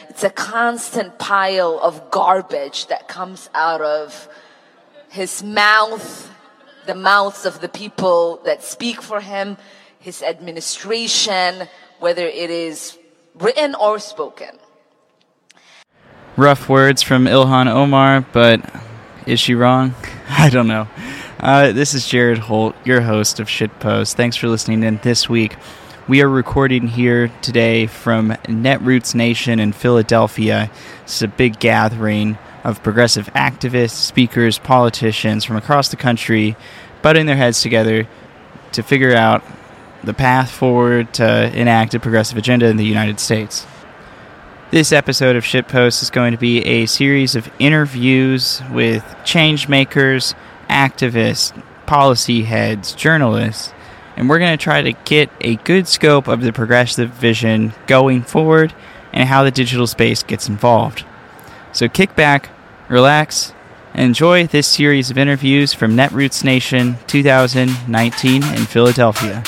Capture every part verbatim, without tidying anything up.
it's a constant pile of garbage that comes out of his mouth, the mouths of the people that speak for him, his administration, whether it is written or spoken. Rough words from Ilhan Omar, but is she wrong? I don't know. Uh, this is Jared Holt, your host of Shitpost. Thanks for listening in this week. We are recording here today from Netroots Nation in Philadelphia. It's a big gathering of progressive activists, speakers, politicians from across the country butting their heads together to figure out the path forward to enact a progressive agenda in the United States. This episode of Shitpost is going to be a series of interviews with change makers, activists, policy heads, journalists, and we're going to try to get a good scope of the progressive vision going forward and how the digital space gets involved. So kick back, relax, and enjoy this series of interviews from Netroots Nation twenty nineteen in Philadelphia.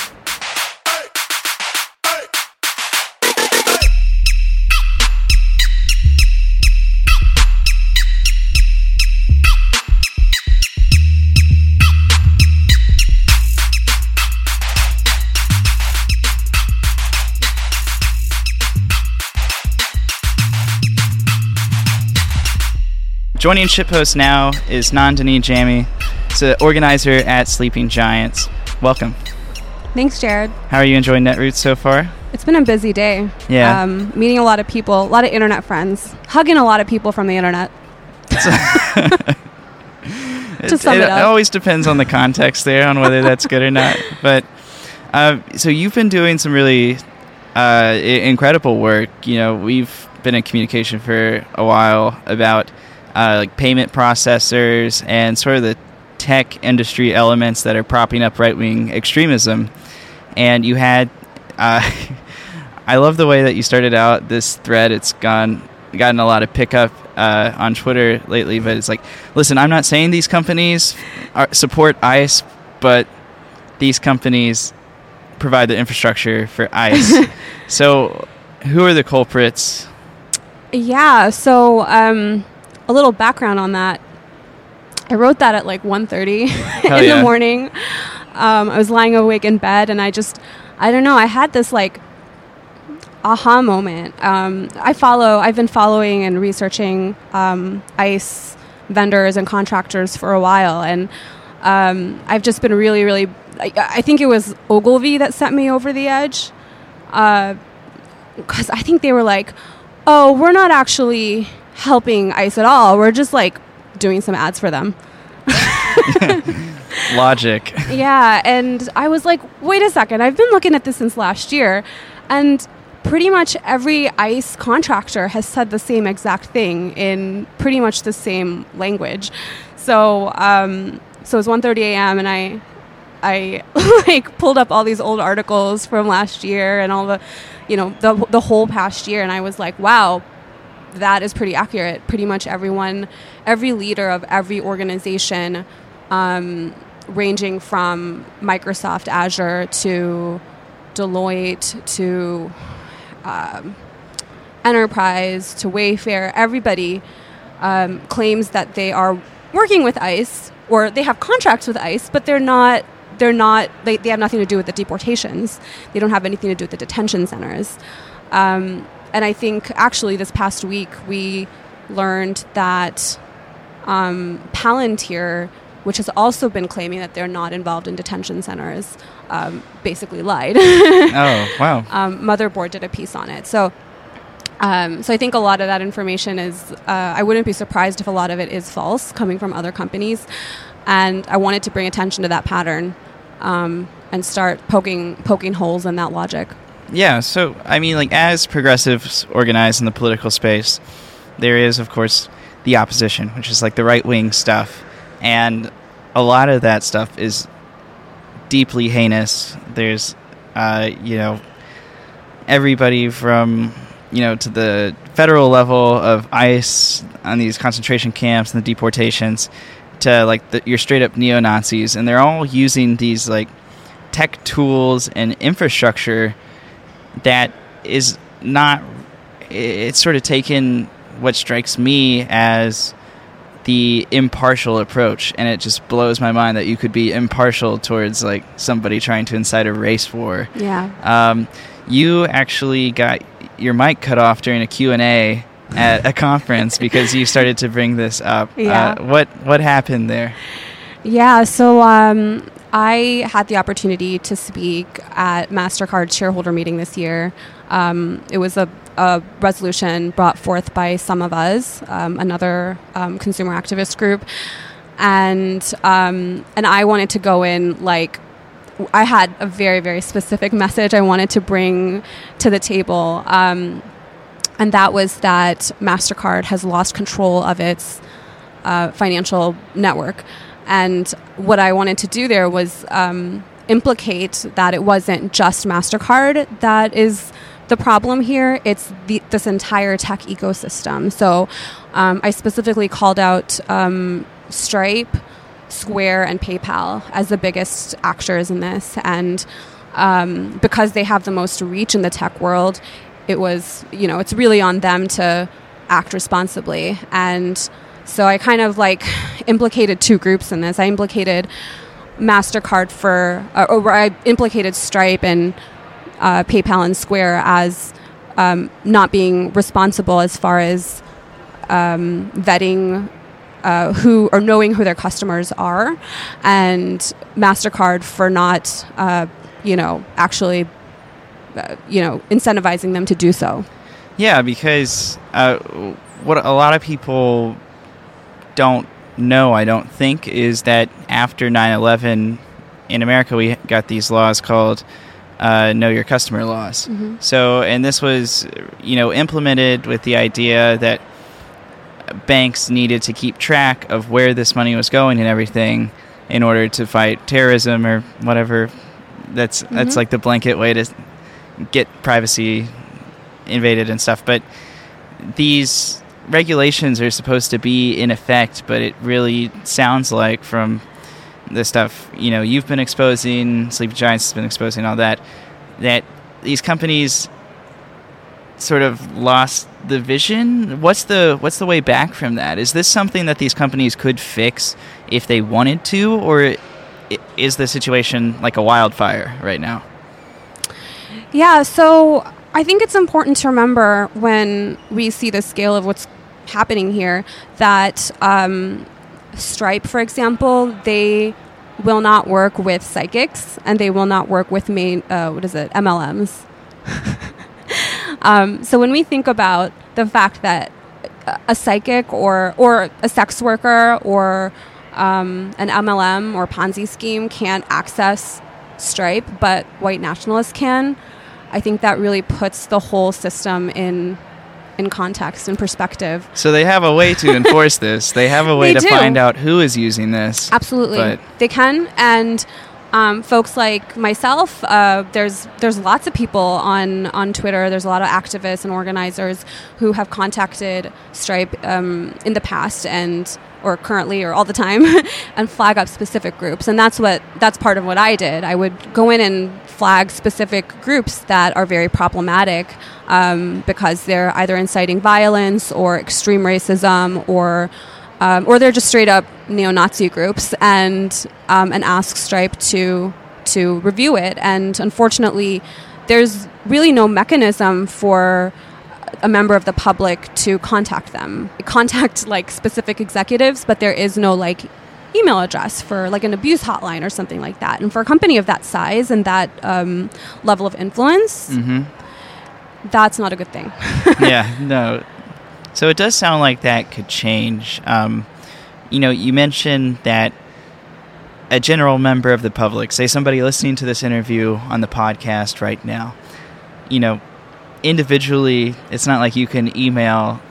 Joining Shitpost now is Nandini Jamie. She's an organizer at Sleeping Giants. Welcome. Thanks, Jared. How are you enjoying Netroots so far? It's been a busy day. Yeah. Um, meeting a lot of people, a lot of internet friends, hugging a lot of people from the internet. to sum it, it up. It always depends on the context there, on whether that's good or not. But uh, so you've been doing some really uh, incredible work. You know, we've been in communication for a while about Uh, like payment processors and sort of the tech industry elements that are propping up right-wing extremism. And you had, uh, I love the way that you started out this thread. It's gone, gotten a lot of pickup uh, on Twitter lately, but it's like, listen, I'm not saying these companies are, support ICE, but these companies provide the infrastructure for ICE. So who are the culprits? Yeah, so... Um a little background on that. I wrote that at like one thirty in yeah. the morning. Um, I was lying awake in bed and I just, I don't know, I had this like aha moment. Um, I follow, I've been following and researching um, ICE vendors and contractors for a while, and um, I've just been really, really, I, I think it was Ogilvy that sent me over the edge, because uh, I think they were like, oh, we're not actually helping ICE at all. We're just like doing some ads for them. Logic. Yeah, and I was like, wait a second, I've been looking at this since last year, and pretty much every ICE contractor has said the same exact thing in pretty much the same language. So um, so it was one thirty a.m. and I I like pulled up all these old articles from last year and all the, you know, the the whole past year, and I was like, wow, that is pretty accurate. Pretty much everyone, every leader of every organization, um, ranging from Microsoft Azure to Deloitte to um, Enterprise to Wayfair, everybody um, claims that they are working with ICE, or they have contracts with ICE, but they're not. They're not. They, they have nothing to do with the deportations. They don't have anything to do with the detention centers. Um, And I think actually this past week we learned that um, Palantir, which has also been claiming that they're not involved in detention centers, um, basically lied. Oh, wow. Um, Motherboard did a piece on it. So um, so I think a lot of that information is, uh, I wouldn't be surprised if a lot of it is false, coming from other companies. And I wanted to bring attention to that pattern um, and start poking poking holes in that logic. Yeah, so, I mean, like, as progressives organize in the political space, there is, of course, the opposition, which is, like, the right-wing stuff. And a lot of that stuff is deeply heinous. There's, uh, you know, everybody from, you know, to the federal level of ICE on these concentration camps and the deportations to, like, the, your straight-up neo-Nazis. And they're all using these, like, tech tools and infrastructure that is not it's sort of taken what strikes me as the impartial approach, and it just blows my mind that you could be impartial towards like somebody trying to incite a race war. Yeah. Um, you actually got your mic cut off during a Q and A at a conference because you started to bring this up. Yeah. Uh, what what happened there? Yeah, so um, I had the opportunity to speak at MasterCard's shareholder meeting this year. Um, it was a, a resolution brought forth by Some of Us, um, another um, consumer activist group. And um, and I wanted to go in like, I had a very, very specific message I wanted to bring to the table. Um, and that was that MasterCard has lost control of its uh, financial network. And what I wanted to do there was um, implicate that it wasn't just MasterCard that is the problem here. It's the, this entire tech ecosystem. So um, I specifically called out um, Stripe, Square, and PayPal as the biggest actors in this. And um, because they have the most reach in the tech world, it was, you know, it's really on them to act responsibly. And so I kind of like implicated two groups in this. I implicated MasterCard for, uh, or I implicated Stripe and uh, PayPal and Square as um, not being responsible as far as um, vetting uh, who or knowing who their customers are, and MasterCard for not, uh, you know, actually, uh, you know, incentivizing them to do so. Yeah, because uh, what a lot of people don't know, I don't think, is that after nine eleven in America, we got these laws called uh, Know Your Customer laws. Mm-hmm. So, and this was, you know, implemented with the idea that banks needed to keep track of where this money was going and everything in order to fight terrorism or whatever. That's mm-hmm. that's like the blanket way to get privacy invaded and stuff. But these regulations are supposed to be in effect, but it really sounds like from the stuff, you know, you've been exposing, Sleepy Giants has been exposing, all that, that these companies sort of lost the vision. What's the what's the way back from that? Is this something that these companies could fix if they wanted to, or is the situation like a wildfire right now? Yeah, so I think it's important to remember when we see the scale of what's happening here that um, Stripe, for example, they will not work with psychics and they will not work with main, uh, what is it, M L Ms. um, so when we think about the fact that a psychic or or a sex worker or um, an M L M or Ponzi scheme can't access Stripe, but white nationalists can, I think that really puts the whole system in in context and perspective. So they have a way to enforce this. They have a way they to do. find out who is using this. Absolutely. But they can. And um, folks like myself, uh, there's there's lots of people on, on Twitter. There's a lot of activists and organizers who have contacted Stripe um, in the past and or currently or all the time and flag up specific groups. And that's what that's part of what I did. I would go in and flag specific groups that are very problematic um, because they're either inciting violence or extreme racism or um, or they're just straight up neo-Nazi groups, and um, and ask Stripe to to review it. And unfortunately, there's really no mechanism for a member of the public to contact them. Contact like specific executives, but there is no like email address for like an abuse hotline or something like that. And for a company of that size and that um, level of influence, mm-hmm. that's not a good thing. Yeah, no. So it does sound like that could change. Um, you know, you mentioned that a general member of the public, say somebody listening to this interview on the podcast right now, you know, individually, it's not like you can email,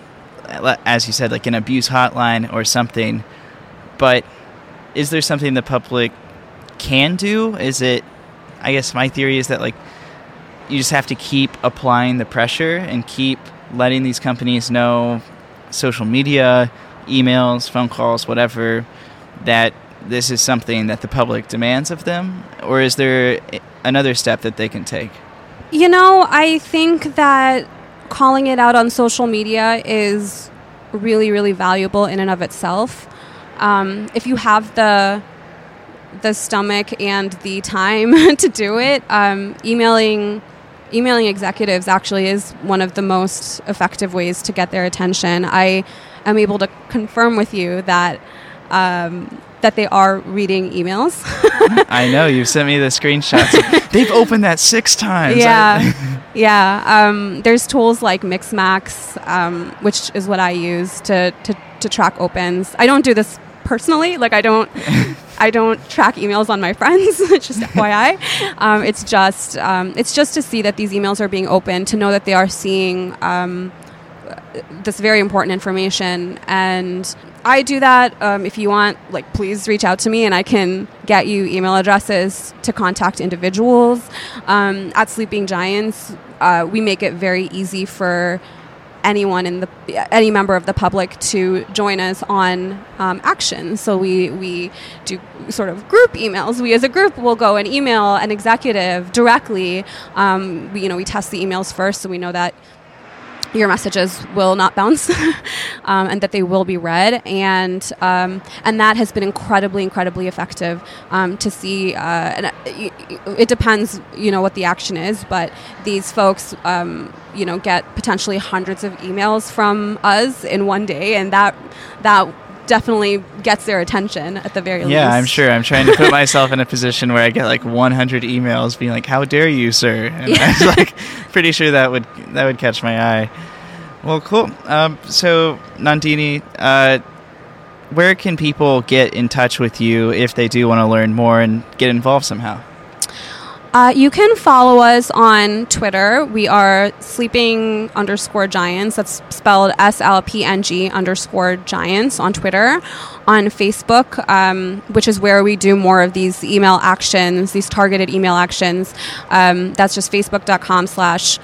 as you said, like an abuse hotline or something. But is there something the public can do? Is it, I guess my theory is that like you just have to keep applying the pressure and keep letting these companies know, social media, emails, phone calls, whatever, that this is something that the public demands of them? Or is there another step that they can take? You know, I think that calling it out on social media is really, really valuable in and of itself. Um, if you have the the stomach and the time to do it, um, emailing emailing executives actually is one of the most effective ways to get their attention. I am able to confirm with you that um, that they are reading emails. I know, you've sent me the screenshots. They've opened that six times. Yeah, yeah. Um, there's tools like Mixmax, um, which is what I use to, to, to track opens. I don't do this personally. Like I don't, I don't track emails on my friends. Just F Y I. Um, it's just, um, it's just to see that these emails are being opened, to know that they are seeing um, this very important information. And I do that. Um, if you want, like, please reach out to me and I can get you email addresses to contact individuals. Um, at Sleeping Giants, uh, we make it very easy for anyone in the any member of the public to join us on um, action. So we we do sort of group emails. We as a group will go and email an executive directly. Um, we, you know, we test the emails first, so we know that your messages will not bounce um, and that they will be read. And um, and that has been incredibly, incredibly effective um, to see. Uh, and it, it depends, you know, what the action is, but these folks, um, you know, get potentially hundreds of emails from us in one day, and that that definitely gets their attention at the very yeah, least. Yeah, I'm sure. I'm trying to put myself in a position where I get like one hundred emails being like, "How dare you, sir?" And yeah. I was like, pretty sure that would that would catch my eye. Well, cool. Um, so, Nandini, uh, where can people get in touch with you if they do want to learn more and get involved somehow? Uh, you can follow us on Twitter. We are sleeping underscore giants. That's spelled S L P N G underscore giants on Twitter. On Facebook, um, which is where we do more of these email actions, these targeted email actions. Um, that's just facebook.com slash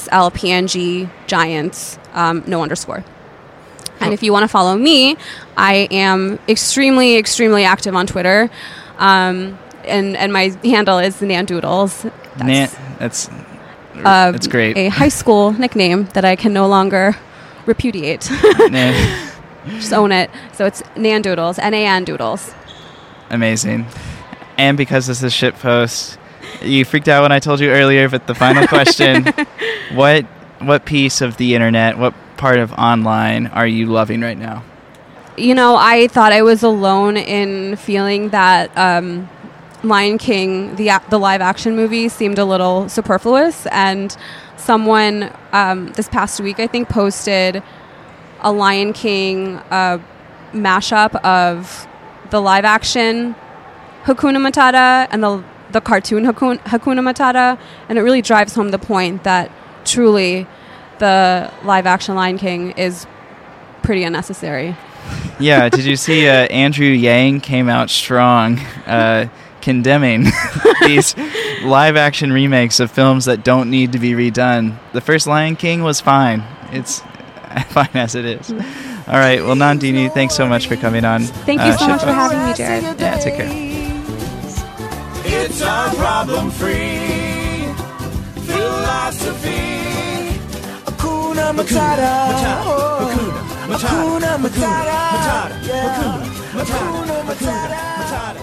SLPNG giants, um, no underscore. And if you want to follow me, I am extremely, extremely active on Twitter. Um, and, and my handle is Nandoodles. That's, Nan- that's, uh, that's great. A high school nickname that I can no longer repudiate. Nah. Just own it. So it's Nandoodles, N A N Doodles. Amazing. And because this is shitpost, you freaked out when I told you earlier, but the final question, what what piece of the internet, what part of online are you loving right now? You know, I thought I was alone in feeling that um, Lion King, the the live action movie, seemed a little superfluous. And someone um, this past week, I think, posted a Lion King uh, mashup of the live action Hakuna Matata and the the cartoon Hakuna, Hakuna Matata, and it really drives home the point that truly the live action Lion King is pretty unnecessary. Yeah, did you see uh, Andrew Yang came out strong uh, condemning these live action remakes of films that don't need to be redone? The first Lion King was fine. It's fine as it is. All right. Well, Nandini, thanks so much for coming on. Thank you uh, so much for having me, Jared. Yeah, take care. It's our problem-free philosophy. Hakuna Matata. Hakuna Matata. Hakuna Matata. Hakuna Matata. Hakuna Matata.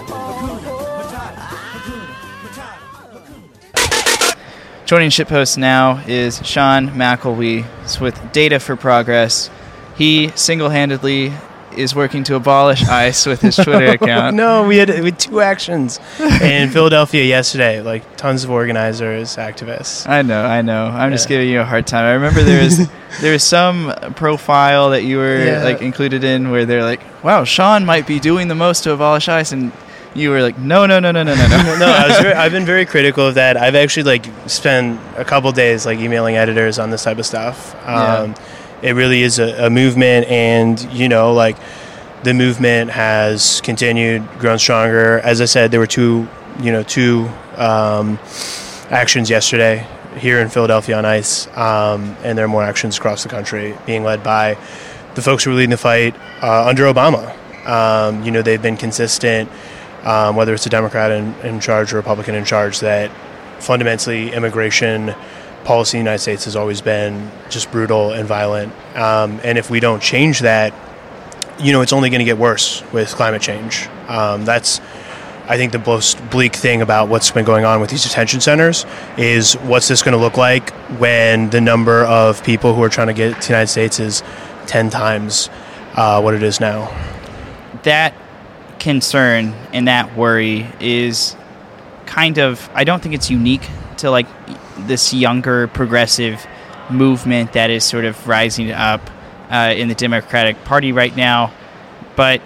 Joining Shitpost now is Sean McElwee with Data for Progress. He single-handedly is working to abolish ICE with his Twitter account. No, we had, we had two actions in Philadelphia yesterday, like tons of organizers, activists. I know, I know. I'm yeah. just giving you a hard time. I remember there was there was some profile that you were yeah. like included in where they're like, wow, Sean might be doing the most to abolish ICE, and you were like, no, no, no, no, no, no, no. no, I was very, I've been very critical of that. I've actually like spent a couple days like emailing editors on this type of stuff. Um, yeah. It really is a, a movement, and you know, like the movement has continued, grown stronger. As I said, there were two, you know, two um, actions yesterday here in Philadelphia on ICE, um, and there are more actions across the country being led by the folks who were leading the fight uh, under Obama. Um, you know, they've been consistent. Um, whether it's a Democrat in, in charge or Republican in charge, that fundamentally immigration policy in the United States has always been just brutal and violent. Um, and if we don't change that, you know, it's only going to get worse with climate change. Um, that's, I think, the most bleak thing about what's been going on with these detention centers is what's this going to look like when the number of people who are trying to get to the United States is ten times uh, what it is now. That concern and that worry is kind of, I don't think it's unique to like this younger progressive movement that is sort of rising up uh, in the Democratic Party right now, but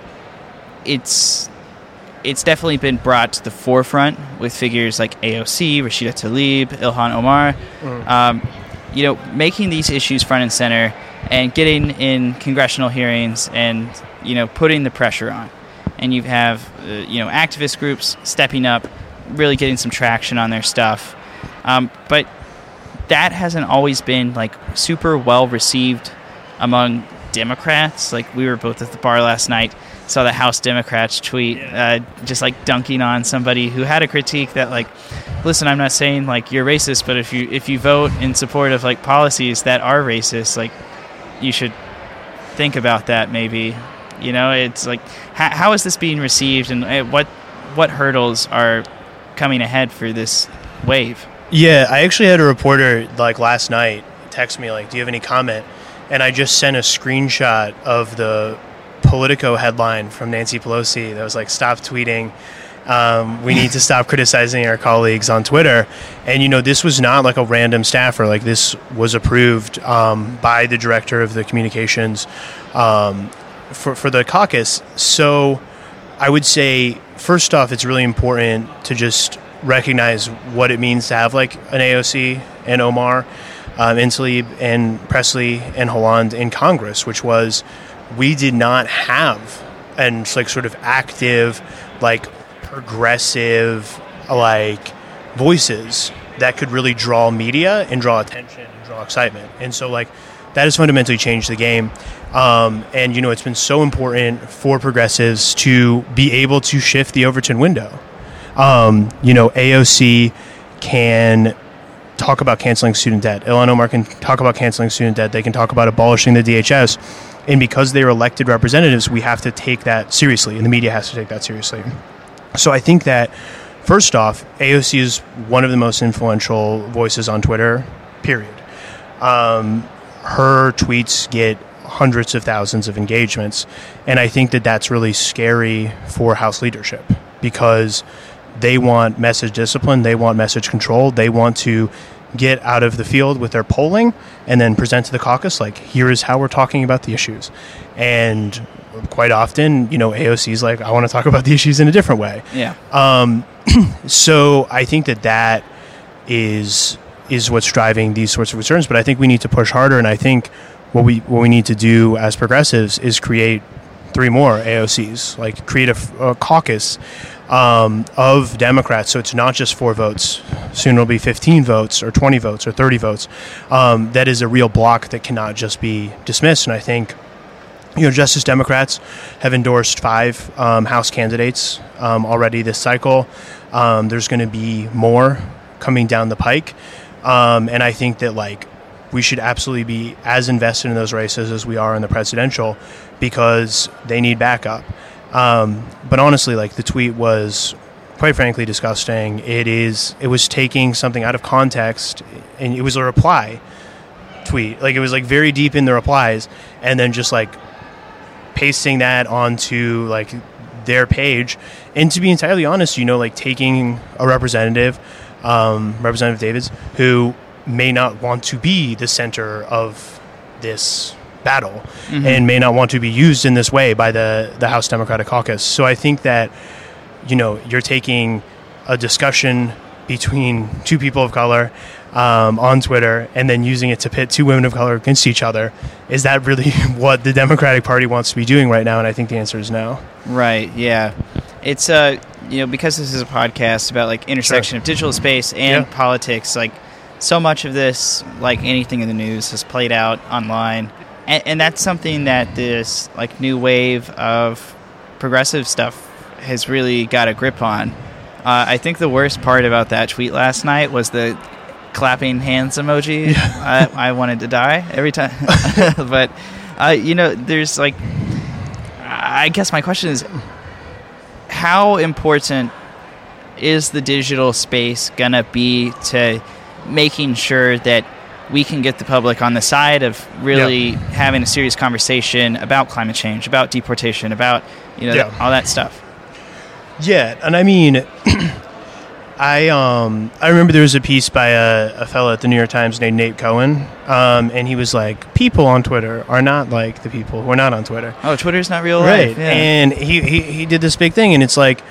it's it's definitely been brought to the forefront with figures like A O C, Rashida Tlaib, Ilhan Omar, mm. um, you know, making these issues front and center and getting in congressional hearings and, you know, putting the pressure on. And you have, uh, you know, activist groups stepping up, really getting some traction on their stuff. Um, but that hasn't always been, like, super well received among Democrats. Like, we were both at the bar last night, saw the House Democrats tweet, uh, just, like, dunking on somebody who had a critique that, like, listen, I'm not saying, like, you're racist, but if you if you vote in support of, like, policies that are racist, like, you should think about that maybe. You know, it's like, how, how is this being received, and uh, what what hurdles are coming ahead for this wave? Yeah, I actually had a reporter, like, last night text me, like, do you have any comment? And I just sent a screenshot of the Politico headline from Nancy Pelosi that was like, stop tweeting. Um, we need to stop criticizing our colleagues on Twitter. And, you know, this was not like a random staffer. Like, this was approved um, by the director of the communications um, for, for the caucus. So I would say, first off, it's really important to just recognize what it means to have, like, an A O C and Omar um, and Tlaib and Presley and Holland in Congress, which was, we did not have an, like, sort of active, like, progressive, like, voices that could really draw media and draw attention and draw excitement. And so, like, that has fundamentally changed the game. Um, and, you know, it's been so important for progressives to be able to shift the Overton window. Um, you know, A O C can talk about canceling student debt. Ilhan Omar can talk about canceling student debt. They can talk about abolishing the D H S. And because they're elected representatives, we have to take that seriously, and the media has to take that seriously. So I think that, first off, A O C is one of the most influential voices on Twitter, period. Um, her tweets get hundreds of thousands of engagements, and I think that that's really scary for House leadership, because they want message discipline, they want message control, they want to get out of the field with their polling and then present to the caucus, like, here is how we're talking about the issues. And quite often, you know, A O C is like, I want to talk about the issues in a different way. Yeah. Um, so I think that that is is what's driving these sorts of concerns. But I think we need to push harder. And I think what we what we need to do as progressives is create three more A O Cs, like create a, a caucus um, of Democrats. So it's not just four votes. Soon it'll be fifteen votes or twenty votes or thirty votes. Um, that is a real block that cannot just be dismissed. And I think, you know, Justice Democrats have endorsed five um, House candidates um, already this cycle. Um, there's going to be more coming down the pike. Um, and I think that, like, we should absolutely be as invested in those races as we are in the presidential, because they need backup. Um, but honestly, like, the tweet was, quite frankly, disgusting. It is. It was taking something out of context, and it was a reply tweet. Like, it was, like, very deep in the replies, and then just, like, pasting that onto, like, their page. And to be entirely honest, you know, like, taking a representative, um, Representative Davids, who may not want to be the center of this battle, mm-hmm. and may not want to be used in this way by the, the House Democratic Caucus. So I think that, you know, you're taking a discussion between two people of color um, on Twitter and then using it to pit two women of color against each other. Is that really what the Democratic Party wants to be doing right now? And I think the answer is no. Right, yeah. It's, uh, you know, because this is a podcast about, like, intersection sure. of digital space and yeah. politics, like, so much of this, like anything in the news, has played out online. And, and that's something that this, like, new wave of progressive stuff has really got a grip on. Uh, I think the worst part about that tweet last night was the clapping hands emoji. I, I wanted to die every time. But, uh, you know, there's like, I guess my question is, how important is the digital space going to be to making sure that we can get the public on the side of really yeah. having a serious conversation about climate change, about deportation, about, you know, yeah. th- all that stuff? Yeah, and I mean, I um I remember there was a piece by a, a fellow at the New York Times named Nate Cohen, um, and he was like, people on Twitter are not like the people who are not on Twitter. Oh, Twitter's not real right. life. Yeah. And he, he, he did this big thing, and it's like,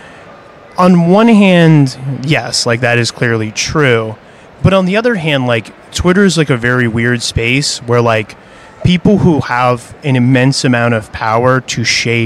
on one hand, yes, like that is clearly true. But on the other hand, like Twitter is like a very weird space where like people who have an immense amount of power to shape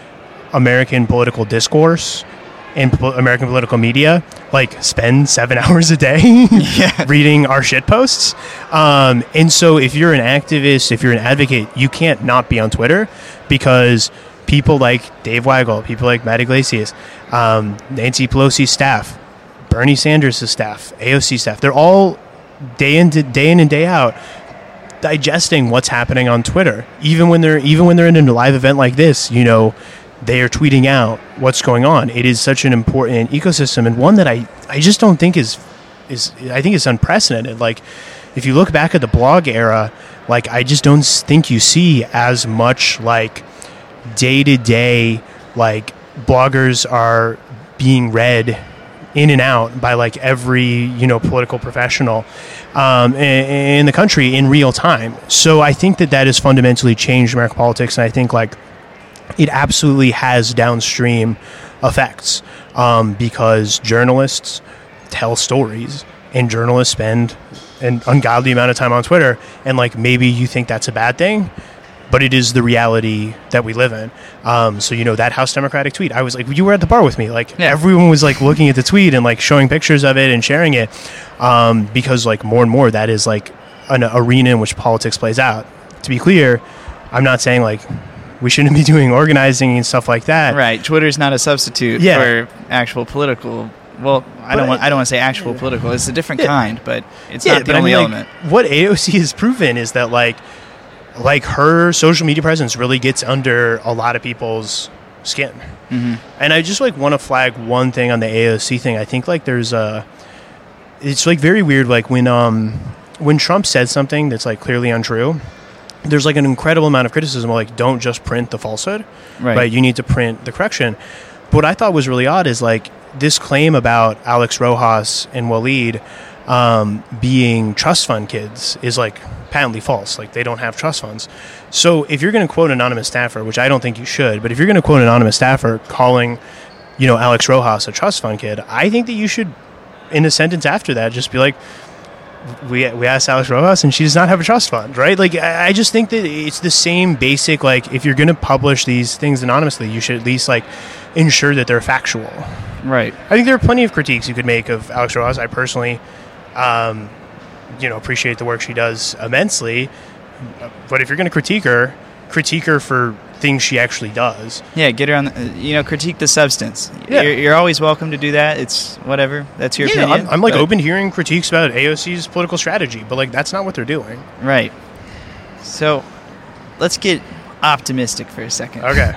American political discourse and po- American political media, like spend seven hours a day yeah. reading our shit posts. Um, and so if you're an activist, if you're an advocate, you can't not be on Twitter, because people like Dave Weigel, people like Matt Iglesias, um, Nancy Pelosi's staff, Bernie Sanders' staff, A O C staff, they're all day in, day in and day out digesting what's happening on Twitter. Even when they're even when they're in a live event like this, you know, they are tweeting out what's going on. It is such an important ecosystem, and one that I, I just don't think is is I think is unprecedented. Like, if you look back at the blog era, like I just don't think you see as much like day to day like bloggers are being read in and out by like every, you know, political professional um, in, in the country in real time. So I think that that has fundamentally changed American politics, and I think like it absolutely has downstream effects um, because journalists tell stories, and journalists spend an ungodly amount of time on Twitter, and like maybe you think that's a bad thing, but it is the reality that we live in. Um, so, you know, that House Democratic tweet, I was like, you were at the bar with me. Like, yeah. everyone was like looking at the tweet and like showing pictures of it and sharing it um, because like more and more that is like an arena in which politics plays out. To be clear, I'm not saying like we shouldn't be doing organizing and stuff like that. Right. Twitter's not a substitute yeah. for actual political. Well, I but don't want. I don't want to say actual yeah. political. It's a different yeah. kind, but it's yeah, not the only I mean, element. Like, what A O C has proven is that like. Like her social media presence really gets under a lot of people's skin. Mm-hmm. And I just like want to flag one thing on the A O C thing. I think like there's a, it's like very weird. Like when, um, when Trump said something that's like clearly untrue, there's like an incredible amount of criticism of like, don't just print the falsehood, right? right? You need to print the correction. But what I thought was really odd is like this claim about Alex Rojas and Waleed um, being trust fund kids is like patently false. Like they don't have trust funds. So if you're going to quote an anonymous staffer, which I don't think you should, but if you're going to quote an anonymous staffer calling, you know, Alex Rojas a trust fund kid, I think that you should, in a sentence after that, just be like, we we asked Alex Rojas and she does not have a trust fund, right? Like I, I just think that it's the same basic, like if you're going to publish these things anonymously, you should at least like ensure that they're factual. Right. I think there are plenty of critiques you could make of Alex Rojas. I personally, um, you know, appreciate the work she does immensely. But if you're going to critique her, critique her for things she actually does. Yeah, get her on, the, you know, critique the substance. Yeah. You're, you're always welcome to do that. It's whatever. That's your yeah, opinion. I'm, I'm like but, open to hearing critiques about A O C's political strategy, but like that's not what they're doing. Right. So let's get optimistic for a second. Okay.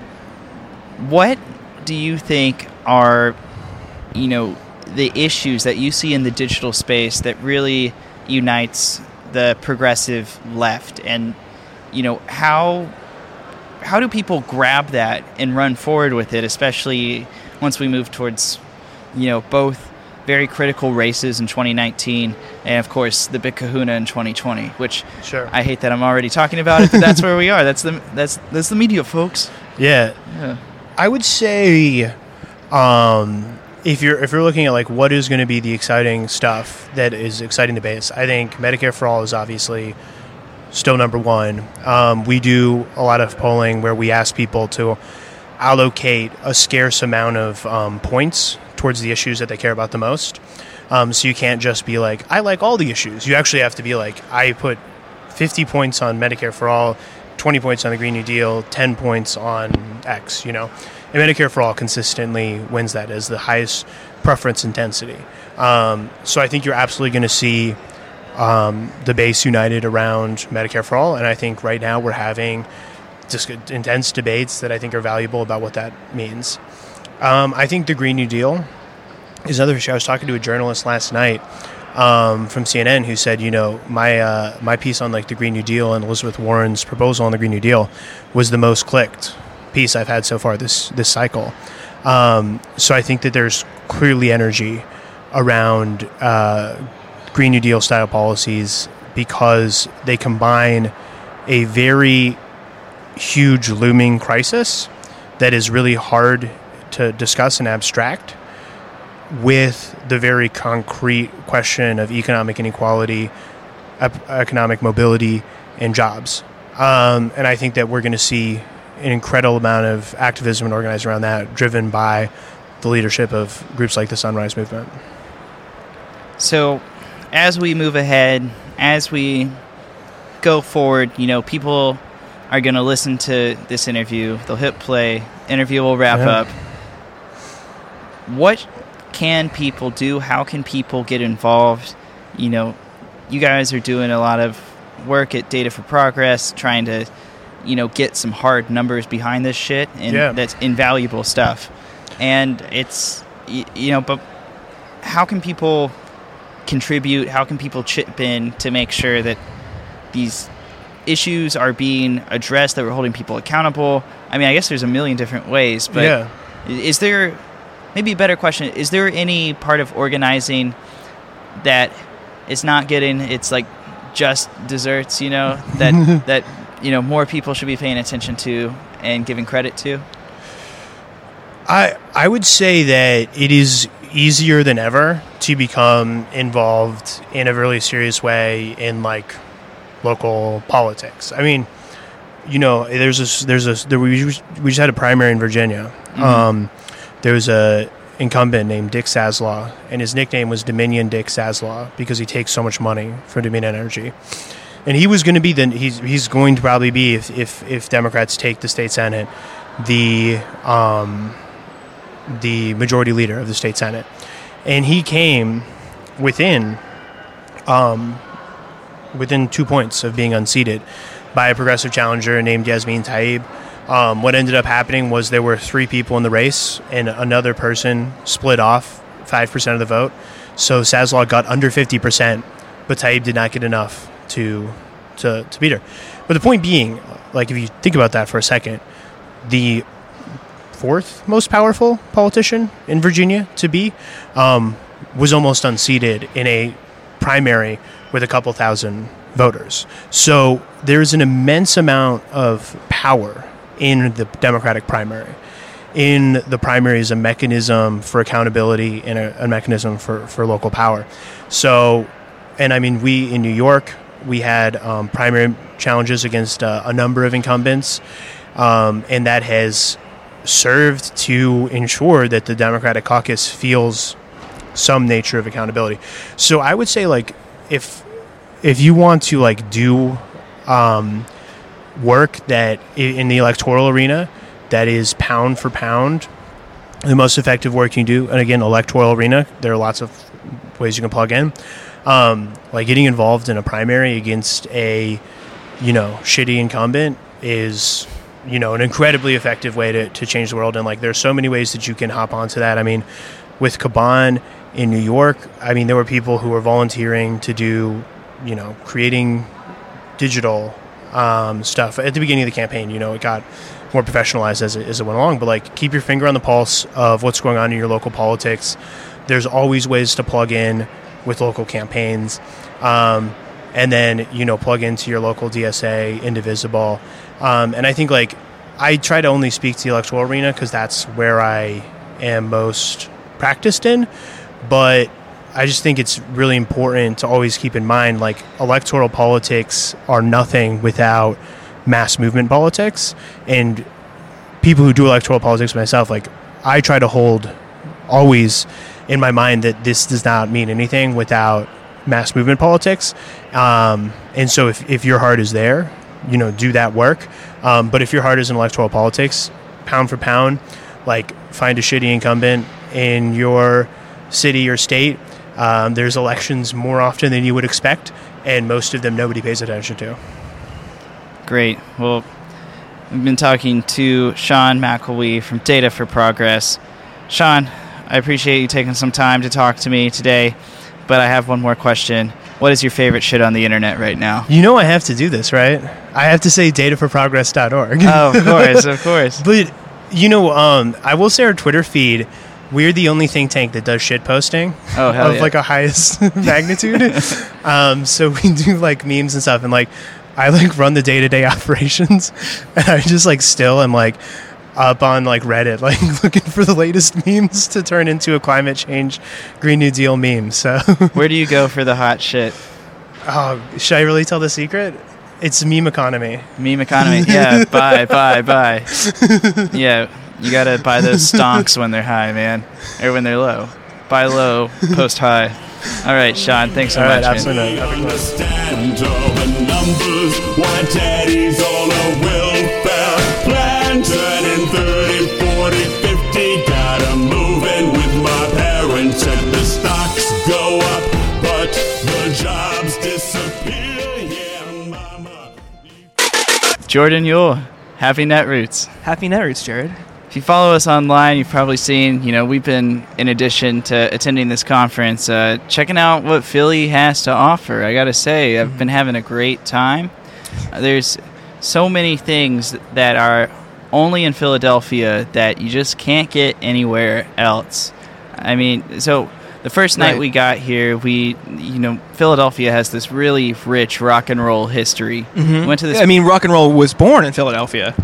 What do you think are, you know, the issues that you see in the digital space that really unites the progressive left, and you know how how do people grab that and run forward with it, especially once we move towards, you know, both very critical races in twenty nineteen and of course the big kahuna in twenty twenty, which sure. I hate that I'm already talking about it, but that's where we are. That's the that's that's the media, folks. Yeah. Yeah. I would say um If you're if you're looking at like what is going to be the exciting stuff that is exciting the base, I think Medicare for All is obviously still number one. Um, we do a lot of polling where we ask people to allocate a scarce amount of um, points towards the issues that they care about the most. Um, so you can't just be like, I like all the issues. You actually have to be like, I put fifty points on Medicare for All, twenty points on the Green New Deal, ten points on X, you know. And Medicare for All consistently wins that as the highest preference intensity. Um, so I think you're absolutely going to see um, the base united around Medicare for All, and I think right now we're having just intense debates that I think are valuable about what that means. Um, I think the Green New Deal is another issue. I was talking to a journalist last night um, from C N N who said, you know, my uh, my piece on like the Green New Deal and Elizabeth Warren's proposal on the Green New Deal was the most clicked piece I've had so far this this cycle. Um, so I think that there's clearly energy around uh, Green New Deal style policies because they combine a very huge looming crisis that is really hard to discuss and abstract with the very concrete question of economic inequality, ep- economic mobility, and jobs. Um, and I think that we're going to see an incredible amount of activism and organizing around that, driven by the leadership of groups like the Sunrise Movement. So, as we move ahead, as we go forward, you know, people are going to listen to this interview. They'll hit play. Interview will wrap Yeah. up. What can people do? How can people get involved? You know, you guys are doing a lot of work at Data for Progress, trying to, you know, get some hard numbers behind this shit, and Yeah. that's invaluable stuff. And it's, y- you know, but how can people contribute? How can people chip in to make sure that these issues are being addressed, that we're holding people accountable? I mean, I guess there's a million different ways, but Yeah. is there, maybe a better question, is there any part of organizing that is not getting its like just desserts, you know, that that you know more people should be paying attention to and giving credit to? I I would say that it is easier than ever to become involved in a really serious way in like local politics. I mean, you know, there's a there's a there, we just, we just had a primary in Virginia. Mm-hmm. Um, there was a incumbent named Dick Saslaw, and his nickname was Dominion Dick Saslaw because he takes so much money from Dominion Energy. And he was going to be the he's he's going to probably be if if, if Democrats take the state Senate, the um, the majority leader of the state Senate, and he came within um, within two points of being unseated by a progressive challenger named Yasmin Taib. Um, what ended up happening was there were three people in the race, and another person split off five percent of the vote. So Saslaw got under fifty percent, but Taib did not get enough to, to to beat her. But the point being, like if you think about that for a second, the fourth most powerful politician in Virginia to be um, was almost unseated in a primary with a couple thousand voters. So there's an immense amount of power in the Democratic primary. In the primary is a mechanism for accountability and a, a mechanism for, for local power. So, and I mean, we in New York, we had um, primary challenges against uh, a number of incumbents, um, and that has served to ensure that the Democratic caucus feels some nature of accountability. So I would say, like, if if you want to like do um, work that in the electoral arena that is pound for pound the most effective work you can do, and again, electoral arena, there are lots of ways you can plug in, um, like getting involved in a primary against a you know shitty incumbent is you know an incredibly effective way to, to change the world. And like there's so many ways that you can hop onto that. I mean, with Caban in New York, I mean there were people who were volunteering to do you know creating digital um, stuff at the beginning of the campaign. You know, it got more professionalized as it, as it went along, but like keep your finger on the pulse of what's going on in your local politics. There's always ways to plug in with local campaigns, um, and then you know plug into your local D S A, Indivisible, um, and I think like I try to only speak to the electoral arena because that's where I am most practiced in, but I just think it's really important to always keep in mind like electoral politics are nothing without mass movement politics. And people who do electoral politics, myself, like I try to hold always in my mind that this does not mean anything without mass movement politics. Um, and so if, if your heart is there, you know, do that work. Um, but if your heart is in electoral politics, pound for pound, like find a shitty incumbent in your city or state, um, there's elections more often than you would expect, and most of them nobody pays attention to. Great. Well, we've been talking to Sean McElwee from Data for Progress. Sean, I appreciate you taking some time to talk to me today, but I have one more question. What is your favorite shit on the internet right now? You know I have to do this, right? I have to say data for progress dot org. Oh, of course, of course. But, you know, um, I will say our Twitter feed, we're the only think tank that does shit posting oh, hell of, yeah. like, a highest magnitude. um, so we do, like, memes and stuff, and, like, I, like, run the day-to-day operations, and I just, like, still am, like, up on, like, Reddit, like, looking for the latest memes to turn into a climate change Green New Deal meme, so. Where do you go for the hot shit? Oh, should I really tell the secret? It's meme economy. Meme economy. Yeah, buy, buy, buy. Yeah, you gotta buy those stonks when they're high, man. Or when they're low. Buy low, post high. All right, Sean, thanks so All right, much, man. absolutely. Have a good one. Understand all the numbers, why daddy's on a welfare plan, turning thirty, forty, fifty, gotta move in with my parents, and the stocks go up, but the jobs disappear, yeah, mama. Jordan Yule, happy Netroots. Happy Netroots, Jared. If you follow us online, you've probably seen, you know, we've been, in addition to attending this conference, uh, checking out what Philly has to offer. I got to say, I've been having a great time. Uh, there's so many things that are only in Philadelphia that you just can't get anywhere else. I mean, so the first night Right. we got here, we, you know, Philadelphia has this really rich rock and roll history. We went to this I mean, rock and roll was born in Philadelphia.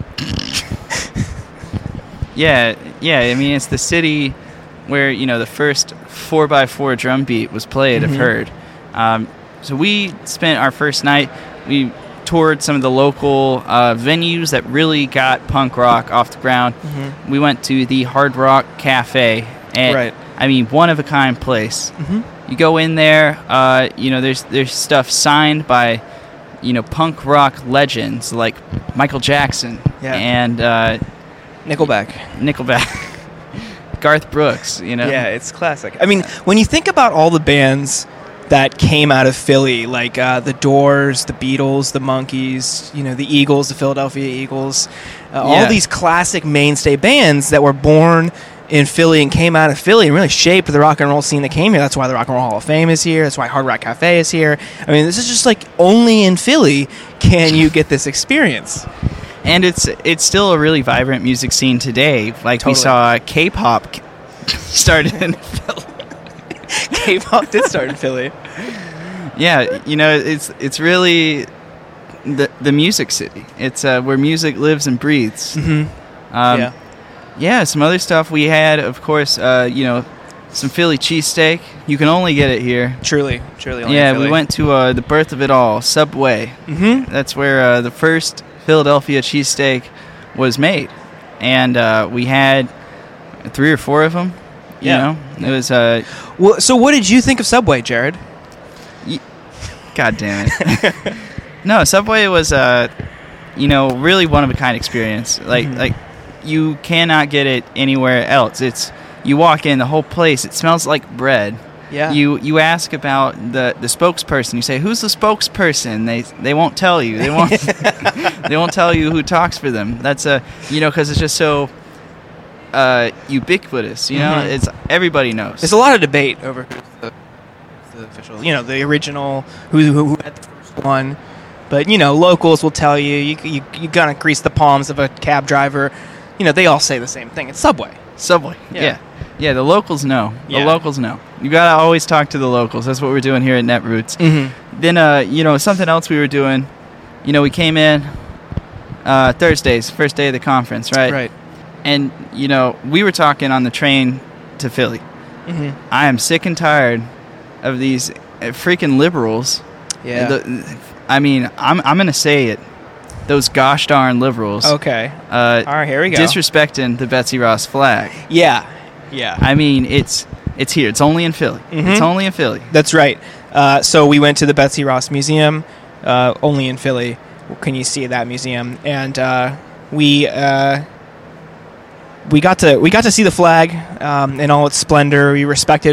Yeah, yeah. I mean, it's the city where, you know, the first four by four drum beat was played, I've heard. Um, so we spent our first night, we toured some of the local uh, venues that really got punk rock off the ground. We went to the Hard Rock Cafe. And, Right. I mean, one-of-a-kind place. You go in there, uh, you know, there's there's stuff signed by, you know, punk rock legends like Michael Jackson Yeah. and uh, Nickelback. Nickelback, Garth Brooks, you know. Yeah, it's classic. I mean, when you think about all the bands that came out of Philly, like uh, the Doors, the Beatles, the Monkees, you know, the Eagles, the Philadelphia Eagles, uh, all Yeah. these classic mainstay bands that were born in Philly and came out of Philly and really shaped the rock and roll scene that came here. That's why the Rock and Roll Hall of Fame is here. That's why Hard Rock Cafe is here. I mean, this is just like only in Philly can you get this experience. And it's it's still a really vibrant music scene today. Like we Totally. saw K-pop started in Philly. K-pop did start in Philly. Yeah, you know, it's it's really the the music city. It's uh, where music lives and breathes. Mm-hmm. Um, yeah. Yeah, some other stuff we had, of course, uh, you know, some Philly cheesesteak. You can only get it here. Truly, truly. only Yeah, in we Philly. went to uh, the birth of it all, Subway. Mm-hmm. That's where uh, the first Philadelphia cheesesteak was made. And uh, we had three or four of them. You Yeah. know, it was, uh, Well, so what did you think of Subway, Jared? God damn it. No, Subway was, uh, you know, really one of a kind experience. Like, Mhm. like you cannot get it anywhere else. It's you walk in, the whole place, it smells like bread. Yeah. You you ask about the, the spokesperson. You say, "Who's the spokesperson?" They they won't tell you. They won't they won't tell you who talks for them. That's a you know because it's just so uh, ubiquitous. You know, Mhm. it's everybody knows. There's a lot of debate over who's the, the official, you know, the original, who, who, who had the first one. But, you know, locals will tell you, you, you, you gotta grease the palms of a cab driver. You know, they all say the same thing. It's Subway. Subway. Yeah. Yeah. yeah. the locals know. The Yeah. locals know. You got to always talk to the locals. That's what we're doing here at Netroots. Mm-hmm. Then, uh, you know, something else we were doing, you know, we came in uh, Thursdays, first day of the conference, right? Right. And, you know, we were talking on the train to Philly. Mm-hmm. I am sick and tired of these uh, freaking liberals. Yeah. The, I mean, I'm, I'm going to say it. Those gosh darn liberals. Okay. Uh, All right, here we go. Disrespecting the Betsy Ross flag. Yeah. Yeah. I mean, it's it's here. It's only in Philly. Mhm. It's only in Philly. That's right. Uh, so we went to the Betsy Ross Museum, uh, only in Philly. Can you see that museum? And uh, we uh, we got to we got to see the flag um, in all its splendor. We respected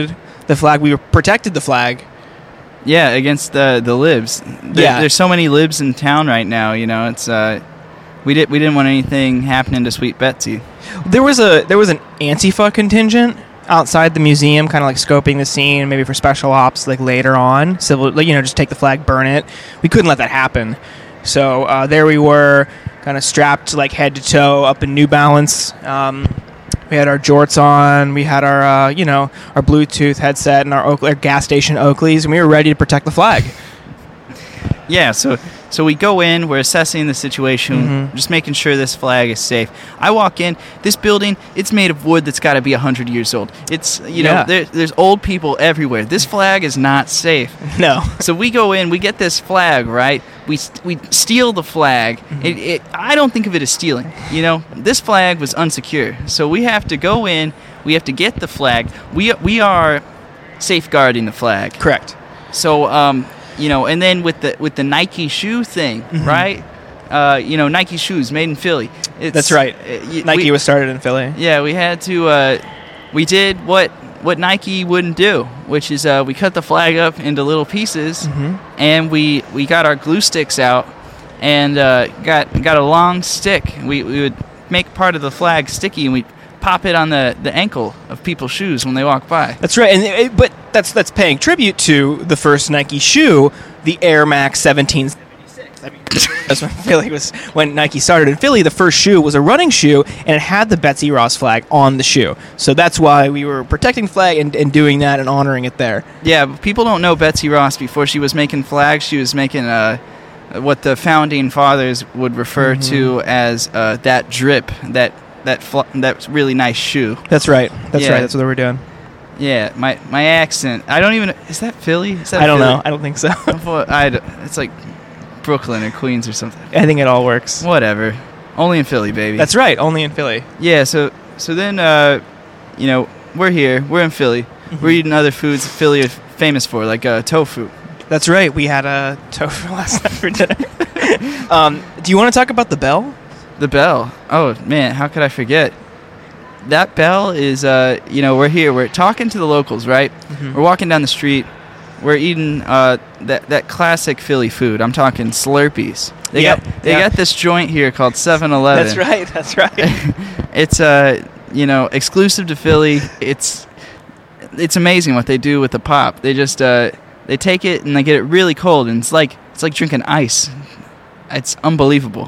the flag. We protected the flag. Yeah, against the the libs. There, Yeah. there's so many libs in town right now. You know, it's uh, we did we didn't want anything happening to Sweet Betsy. There was a there was an Antifa contingent outside the museum, kind of like scoping the scene, maybe for special ops, like later on, civil, like, you know, just take the flag, burn it. We couldn't let that happen, so uh, there we were, kind of strapped like head to toe up in New Balance. Um, we had our jorts on, we had our uh, you know our Bluetooth headset and our, Oakley, our gas station Oakleys, and we were ready to protect the flag. Yeah, so so we go in, we're assessing the situation, Mm-hmm. just making sure this flag is safe. I walk in, this building, it's made of wood that's got to be one hundred years old. It's, you Yeah. know, there, there's old people everywhere. This flag is not safe. No. So we go in, we get this flag, right? We we steal the flag. Mm-hmm. It, it, I don't think of it as stealing, you know? This flag was unsecure. So we have to go in, we have to get the flag. We we are safeguarding the flag. Correct. So, um, you know, and then with the with the Nike shoe thing, Mm-hmm. right? Uh, you know, Nike shoes made in Philly. It's, That's right. uh, y- Nike we- was started in Philly. Yeah, we had to. Uh, we did what what Nike wouldn't do, which is uh, we cut the flag up into little pieces, Mm-hmm. and we we got our glue sticks out, and uh, got got a long stick. We we would make part of the flag sticky, and we pop it on the, the ankle of people's shoes when they walk by. That's right, and it, but that's that's paying tribute to the first Nike shoe, the Air Max seventeen seventy-six. I mean, that's when Philly was when Nike started in Philly. The first shoe was a running shoe, and it had the Betsy Ross flag on the shoe. So that's why we were protecting the flag and, and doing that and honoring it there. Yeah, but people don't know Betsy Ross. Before she was making flags, she was making uh, what the founding fathers would refer Mm-hmm. to as uh, that drip, that that fl- that really nice shoe. That's right. That's Yeah. right. That's what we're doing. Yeah, my my accent. I don't even. Is that Philly? Is that I don't Philly? know. I don't think so. I thought- I d- it's like Brooklyn or Queens or something. I think it all works. Whatever. Only in Philly, baby. That's right. Only in Philly. Yeah. So so then uh, you know, we're here. We're in Philly. Mm-hmm. We're eating other foods Philly is famous for, like uh, tofu. That's right. We had a tofu last night for dinner. um, do you want to talk about the bell? The bell. Oh man, how could I forget? That bell is, uh, you know, we're here. We're talking to the locals, right? Mm-hmm. We're walking down the street. We're eating uh, that that classic Philly food. I'm talking Slurpees. They Yep, got they yeah. got this joint here called seven eleven. That's right. That's right. It's uh, you know, exclusive to Philly. It's it's amazing what they do with the pop. They just uh, they take it and they get it really cold, and it's like it's like drinking ice. It's unbelievable.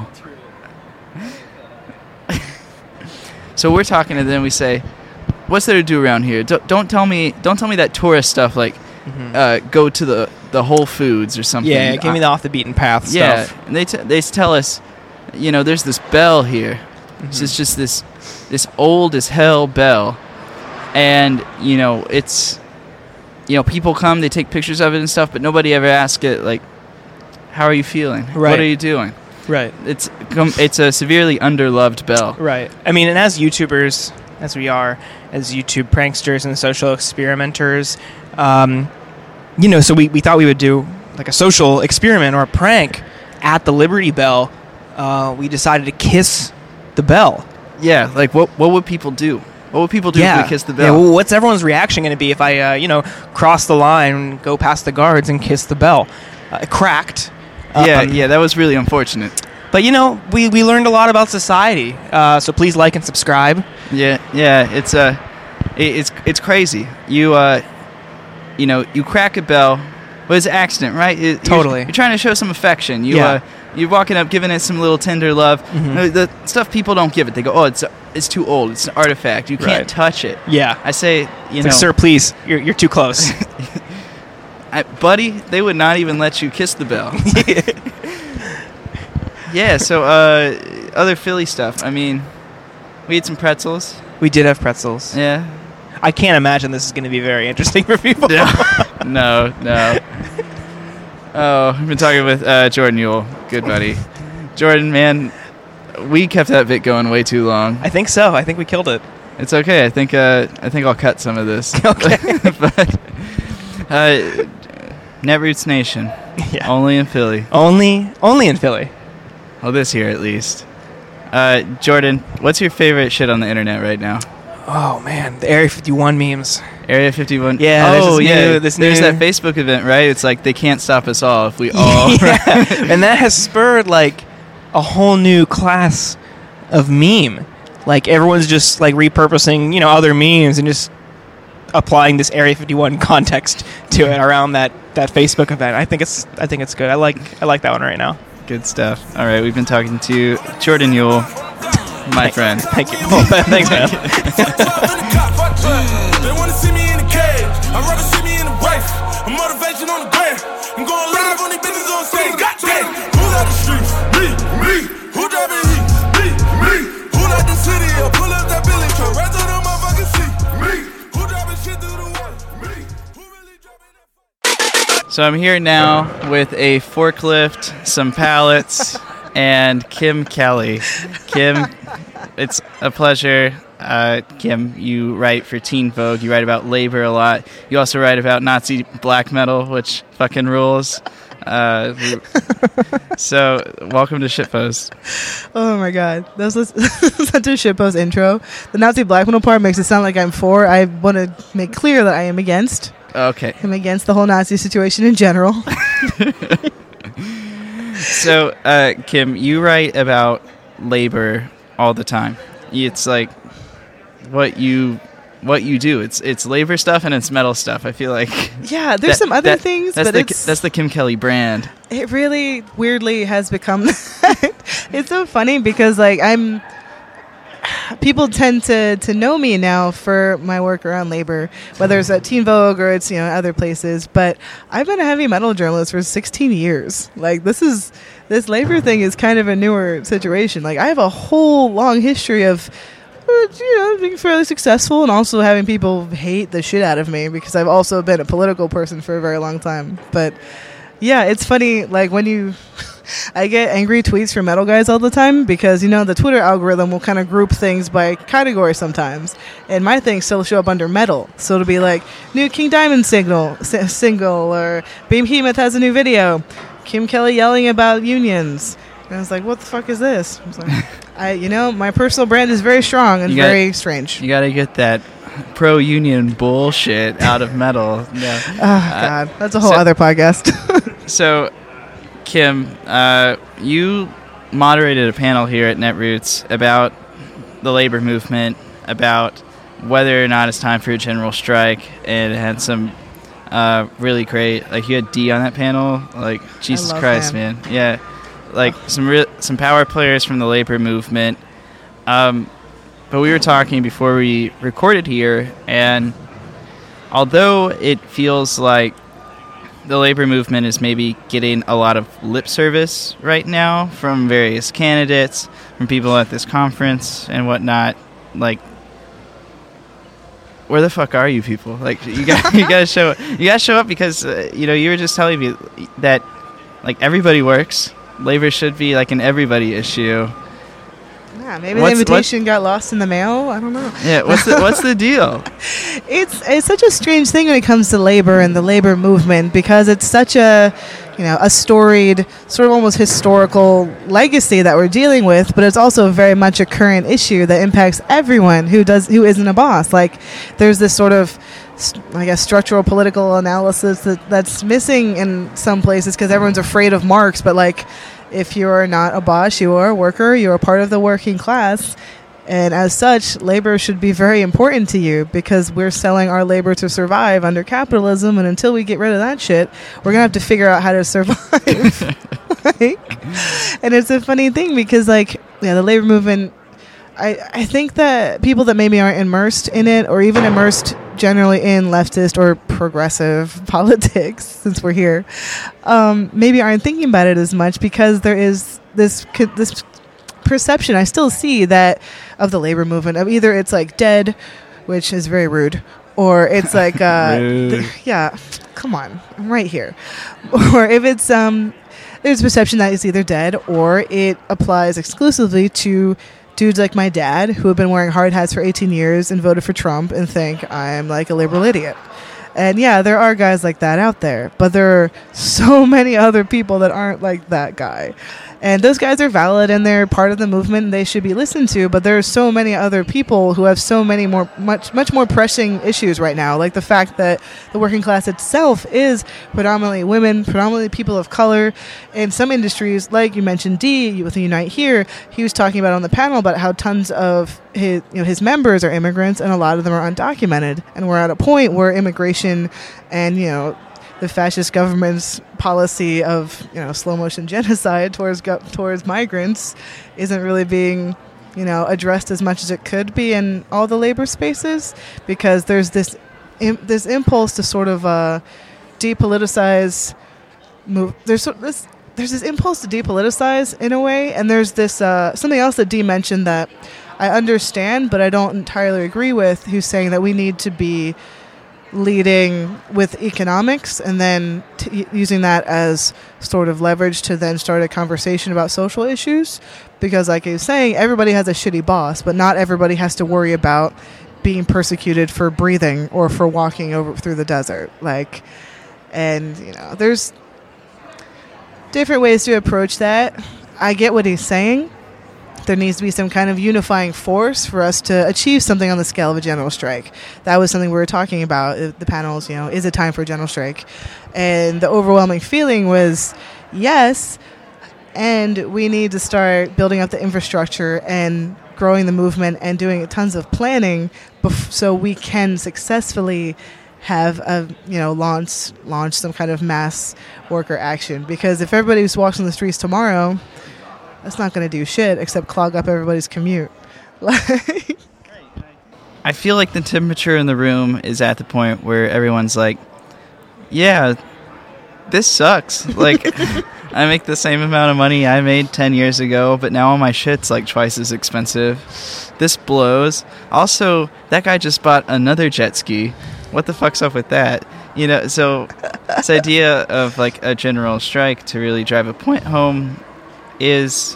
So we're talking to them. We say, "What's there to do around here? Don't, don't tell me, don't tell me that tourist stuff. Like, uh, go to the, the Whole Foods or something." Yeah, give me the off the beaten path Yeah, stuff. and they t- they tell us, you know, there's this bell here. Mm-hmm. It's just, just this this old as hell bell, and you know, it's, you know, people come, they take pictures of it and stuff, but nobody ever asks it like, "How are you feeling? Right. What are you doing?" Right. It's com- it's a severely underloved bell. Right. I mean, and as YouTubers, as we are, as YouTube pranksters and social experimenters, um, you know, so we, we thought we would do like a social experiment or a prank at the Liberty Bell. Uh, we decided to kiss the bell. Yeah, like what what would people do? What would people do yeah. if we kissed the Yeah, bell? well, what's everyone's reaction going to be if I, uh, you know, cross the line, go past the guards and kiss the bell? Uh, it cracked. yeah, Um, yeah, that was really unfortunate. But, you know, we, we learned a lot about society. Uh, so please like and subscribe. Yeah, yeah, it's uh, it, it's it's crazy. You uh, you know, you crack a bell, but it's an accident, right? It- you're- Totally. You're, trying to show some affection. You Yeah. uh, you're walking up, giving it some little tender love. Mhm. The, the stuff people don't give it. They go, "Oh, it's it's too old. It's an artifact. You can't Right. touch it." Yeah. I say, you It's know, like, sir, please, you're, you're too close. I, buddy, they would not even let you kiss the bell. Yeah. So uh, other Philly stuff. I mean, we ate some pretzels. We did have pretzels. Yeah. I can't imagine this is going to be very interesting for people. no, no. Oh, I've been talking with uh, Jordan Ewell, good buddy. Jordan, man, we kept that bit going way too long. I think so. I think we killed it. It's okay. I think uh, I think I'll cut some of this. Okay. But uh, Netroots Nation, Yeah. only in Philly. Only, only in Philly. Well, this year at least. Uh, Jordan, what's your favorite shit on the internet right now? Oh man, the Area fifty-one memes. Area fifty-one. Yeah, there's Oh, this yeah. new- this there's new- that Facebook event, right? It's like they can't stop us all if we all. Yeah. And that has spurred like a whole new class of meme. Like everyone's just like repurposing, you know, other memes and just applying this Area fifty-one context to it around that, that Facebook event. I think it's I think it's good. I like I like that one right now. Good stuff. All right, we've been talking to Jordan Yule, my friend. Thank you. Oh, thanks, man. They wanna see me in the cage. I'd rather see me in the race. A motivation on the ground. I'm going live on these bitches on stage. Goddamn. Who got the streets? Me, me. Who driving heat? Me, me. Who like the city? Or pull up that Billy truck. Right to the motherfucking seat. Me. Who driving shit through the water? Me. Who really driving that? So I'm here now with a forklift, some pallets, and Kim Kelly. Kim, it's a pleasure. Uh, Kim, you write for Teen Vogue. You write about labor a lot. You also write about Nazi black metal, which fucking rules. Uh, so, welcome to Shitpost. Oh my god, that was such a shitpost intro. The Nazi black metal part makes it sound like I'm for. I want to make clear that I am against. Okay. I'm against the whole Nazi situation in general. So, uh, Kim, you write about labor all the time. It's like what you what you do. It's it's labor stuff and it's metal stuff. I feel like Yeah, there's that- some other that- things, That's but the it's that's the Kim Kelly brand. it really weirdly has become that. It's so funny because like I'm people tend to to know me now for my work around labor, whether it's at Teen Vogue or it's, you know, other places, but I've been a heavy metal journalist for sixteen years. Like this is this labor thing is kind of a newer situation. Like I have a whole long history of uh, you know, being fairly successful and also having people hate the shit out of me because I've also been a political person for a very long time. But yeah, it's funny, like when you I get angry tweets from metal guys all the time because, you know, the Twitter algorithm will kind of group things by category sometimes. And my things still show up under metal. So it'll be like, new King Diamond signal, s- single, or Behemoth has a new video. Kim Kelly yelling about unions. And I was like, what the fuck is this? I was like, I, you know, my personal brand is very strong and You gotta- very strange. You got to get that pro-union bullshit out of metal. No. Oh, God. That's a whole so- other podcast. So, Kim, uh, you moderated a panel here at Netroots about the labor movement, about whether or not it's time for a general strike, and it had some uh, really great, like you had D on that panel, like Jesus love Christ, him. man, yeah, like some real some power players from the labor movement. Um, but we were talking before we recorded here, and although it feels like the labor movement is maybe getting a lot of lip service right now from various candidates, from people at this conference and whatnot. Like, where the fuck are you people? Like, you got you got to show you got to show up because uh, you know, you were just telling me that like everybody works. Labor should be like an everybody issue. Yeah, maybe What's- the invitation got lost in the mail. I don't know. Yeah, what's the what's the deal? It's it's such a strange thing when it comes to labor and the labor movement because it's such a, you know, a storied, sort of almost historical legacy that we're dealing with, but it's also very much a current issue that impacts everyone who does who isn't a boss. Like there's this sort of, I guess, structural political analysis that, that's missing in some places because everyone's afraid of Marx, but like if you are not a boss, you are a worker, you are part of the working class. And as such, labor should be very important to you because we're selling our labor to survive under capitalism. And until we get rid of that shit, we're going to have to figure out how to survive. Like, and it's a funny thing because, like, yeah, the labor movement, I, I think that people that maybe aren't immersed in it or even immersed generally in leftist or progressive politics, since we're here, um, maybe aren't thinking about it as much because there is this this perception I still see that of the labor movement of either it's like dead, which is very rude, or it's like uh, th- yeah, come on, I'm right here, or if it's um, there's a perception that it's either dead or it applies exclusively to dudes like my dad who have been wearing hard hats for eighteen years and voted for Trump and think I'm like a liberal idiot. And yeah, there are guys like that out there, but there are so many other people that aren't like that guy. And those guys are valid and they're part of the movement and they should be listened to. But there are so many other people who have so many more, much, much more pressing issues right now. Like the fact that the working class itself is predominantly women, predominantly people of color. In some industries, like you mentioned, D with the Unite Here, he was talking about on the panel about how tons of his, you know, his members are immigrants and a lot of them are undocumented. And we're at a point where immigration and, you know, the fascist government's policy of, you know, slow motion genocide towards go- towards migrants isn't really being, you know, addressed as much as it could be in all the labor spaces, because there's this Im- this impulse to sort of uh, depoliticize. Move there's so- this there's this impulse to depoliticize in a way, and there's this uh, something else that Dee mentioned that I understand, but I don't entirely agree with. Who's saying that we need to be leading with economics and then t- using that as sort of leverage to then start a conversation about social issues, because like I was saying, everybody has a shitty boss, but not everybody has to worry about being persecuted for breathing or for walking over through the desert. Like, and you know, there's different ways to approach that. I get what he's saying. There needs to be some kind of unifying force for us to achieve something on the scale of a general strike. That was something we were talking about at the panels, you know, is it time for a general strike? And the overwhelming feeling was yes, and we need to start building up the infrastructure and growing the movement and doing tons of planning bef- so we can successfully have a, you know, launch launch some kind of mass worker action. Because if everybody just walks on the streets tomorrow, that's not going to do shit except clog up everybody's commute. I feel like the temperature in the room is at the point where everyone's like, yeah, this sucks. Like, I make the same amount of money I made ten years ago, but now all my shit's like twice as expensive. This blows. Also, that guy just bought another jet ski. What the fuck's up with that? You know, so this idea of like a general strike to really drive a point home is,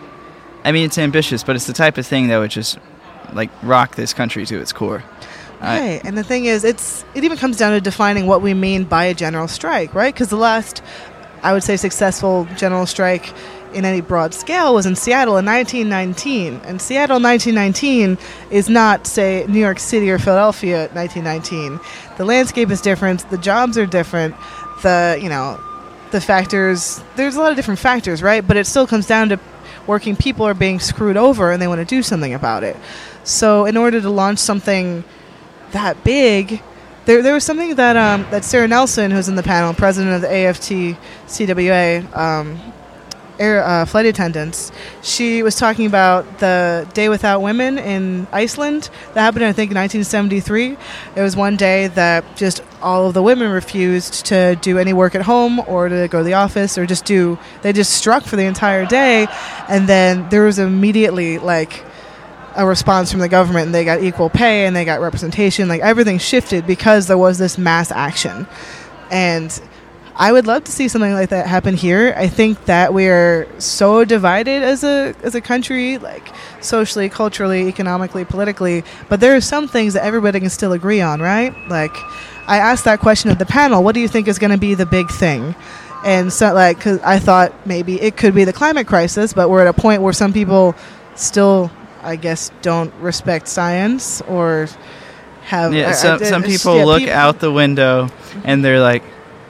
I mean, it's ambitious, but it's the type of thing that would just like rock this country to its core. Right, uh, and the thing is, it's it even comes down to defining what we mean by a general strike, right? Because the last, I would say, successful general strike in any broad scale was in Seattle in nineteen nineteen. And Seattle nineteen nineteen is not, say, New York City or Philadelphia nineteen nineteen. The landscape is different. The jobs are different. The, you know, the factors, there's a lot of different factors, right? But it still comes down to working people are being screwed over and they want to do something about it. So in order to launch something that big, there there was something that um, that Sarah Nelson, who's in the panel, president of the A F T C W A, um, air uh, flight attendants, she was talking about the Day Without Women in Iceland. That happened, I think, in nineteen seventy-three. It was one day that just all of the women refused to do any work at home or to go to the office or just do, they just struck for the entire day. And then there was immediately like a response from the government, and they got equal pay and they got representation. Like everything shifted because there was this mass action. And I would love to see something like that happen here. I think that we are so divided as a as a country, like socially, culturally, economically, politically. But there are some things that everybody can still agree on, right? Like, I asked that question at the panel, what do you think is going to be the big thing? And so, like, cause I thought maybe it could be the climate crisis, but we're at a point where some people still, I guess, don't respect science or have... Yeah, uh, some, uh, some uh, people yeah, look people, out the window and they're like,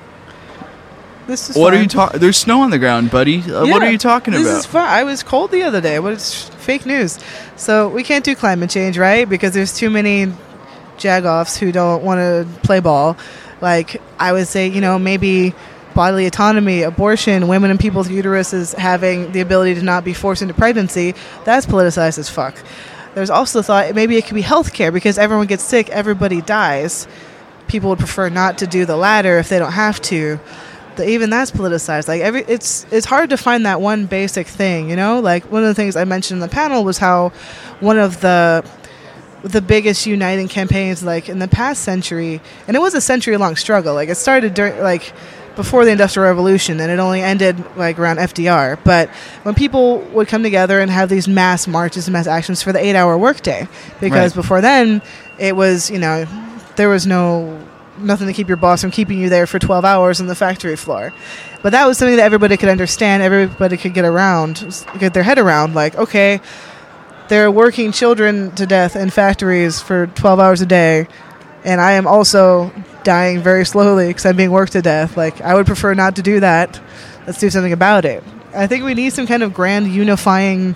This is what fine. are you talking? There's snow on the ground, buddy. Uh, Yeah, what are you talking this about? Is fun. I was cold the other day, but it's fake news. So we can't do climate change, right? Because there's too many jagoffs who don't want to play ball. Like, I would say, you know, maybe bodily autonomy, abortion, women and people's uteruses having the ability to not be forced into pregnancy, that's politicized as fuck. There's also thought maybe it could be healthcare, because everyone gets sick, everybody dies. People would prefer not to do the latter if they don't have to. The, even that's politicized. Like every, it's it's hard to find that one basic thing, you know. Like one of the things I mentioned in the panel was how one of the the biggest uniting campaigns, like in the past century, and it was a century-long struggle. Like it started during, like before the Industrial Revolution, and it only ended like around F D R. But when people would come together and have these mass marches and mass actions for the eight-hour workday, because Right. before then it was, you know, there was no nothing to keep your boss from keeping you there for twelve hours on the factory floor. But that was something that everybody could understand, everybody could get around, get their head around. Like, okay, they're working children to death in factories for twelve hours a day, and I am also dying very slowly because I'm being worked to death. Like, I would prefer not to do that. Let's do something about it. I think we need some kind of grand unifying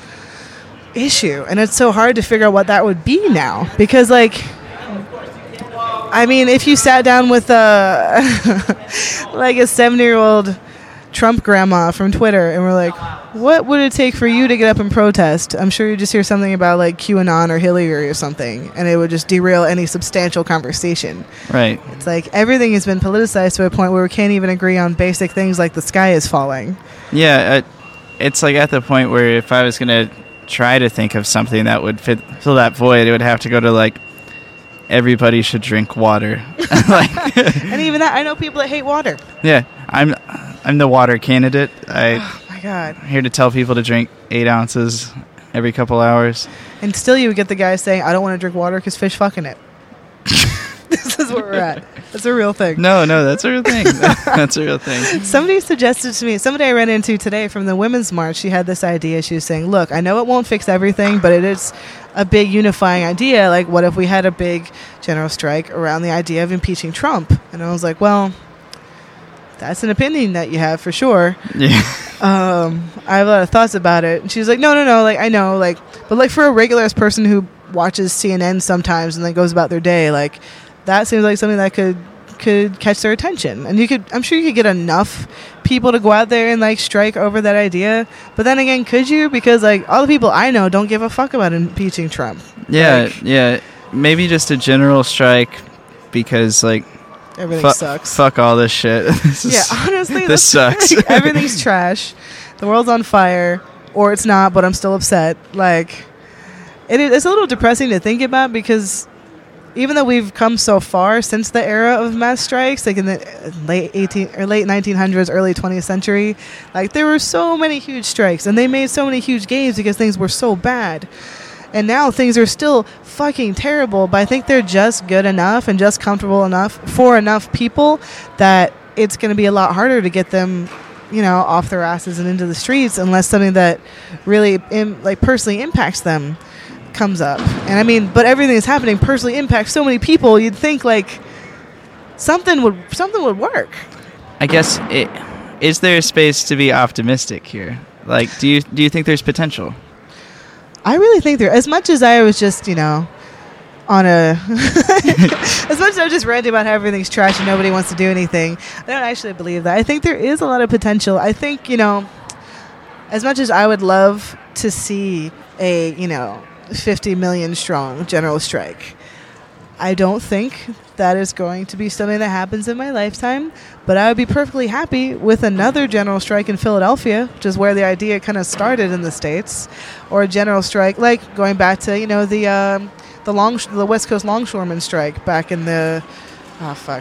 issue, and it's so hard to figure out what that would be now, because, like, I mean, if you sat down with a like a seventy-year-old Trump grandma from Twitter and we're like, what would it take for you to get up and protest? I'm sure you just hear something about like QAnon or Hillary or something, and it would just derail any substantial conversation. Right. It's like everything has been politicized to a point where we can't even agree on basic things like the sky is falling. Yeah, uh, it's like at the point where if I was going to try to think of something that would fit, fill that void, it would have to go to like, everybody should drink water. Like, and even that, I know people that hate water. Yeah, I'm I'm the water candidate. I, oh my God. I'm here to tell people to drink eight ounces every couple hours. And still you would get the guy saying, I don't want to drink water because fish fucking it. This is where we're at. That's a real thing. No, no, that's a real thing. That's a real thing. Somebody suggested to me, somebody I ran into today from the Women's March, she had this idea. She was saying, look, I know it won't fix everything, but it is a big unifying idea. Like, what if we had a big general strike around the idea of impeaching Trump? And I was like, well, that's an opinion that you have for sure. Yeah. Um, I have a lot of thoughts about it. And she was like, no, no, no, like, I know, like, but like for a regular person who watches C N N sometimes and then goes about their day, like, that seems like something that could could catch their attention. And you could, I'm sure you could get enough people to go out there and like strike over that idea. But then again, could you? Because like all the people I know don't give a fuck about impeaching Trump. Yeah, like, yeah. Maybe just a general strike because like everything fu- sucks. Fuck all this shit. This yeah, is, honestly, this sucks. Like, everything's trash. The world's on fire, or it's not, but I'm still upset. Like, it is, it's a little depressing to think about because even though we've come so far since the era of mass strikes, like in the late eighteen or late nineteen hundreds, early twentieth century, like there were so many huge strikes and they made so many huge gains because things were so bad. And now things are still fucking terrible, but I think they're just good enough and just comfortable enough for enough people that it's going to be a lot harder to get them, you know, off their asses and into the streets unless something that really Im- like personally impacts them comes up. And I mean, but everything that's happening personally impacts so many people. You'd think like something would something would work. I guess it, is there a space to be optimistic here? Like, do you do you think there's potential? I really think there. As much as I was just, you know, on a as much as I was just ranting about how everything's trash and nobody wants to do anything, I don't actually believe that. I think there is a lot of potential. I think, you know, as much as I would love to see a, you know, fifty million strong general strike, I don't think that is going to be something that happens in my lifetime, but I would be perfectly happy with another general strike in Philadelphia, which is where the idea kind of started in the States, or a general strike, like going back to, you know, the um, the long the West Coast longshoremen strike back in the, oh fuck,